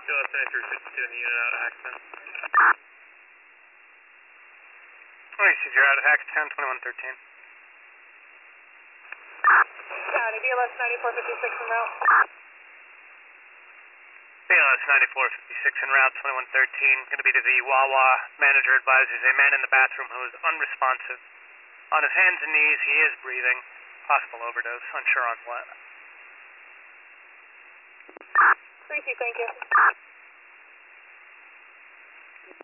QS 9352 in the unit out of Hack 10. Oh, you said you're out of Hack 10, 2113. County, BLS 9456 en route. BLS 9456 en route, 2113. Going to be to the Wawa. Manager advises a man in the bathroom who is unresponsive. On his hands and knees, he is breathing. Possible overdose, unsure on what. 3-2, thank you.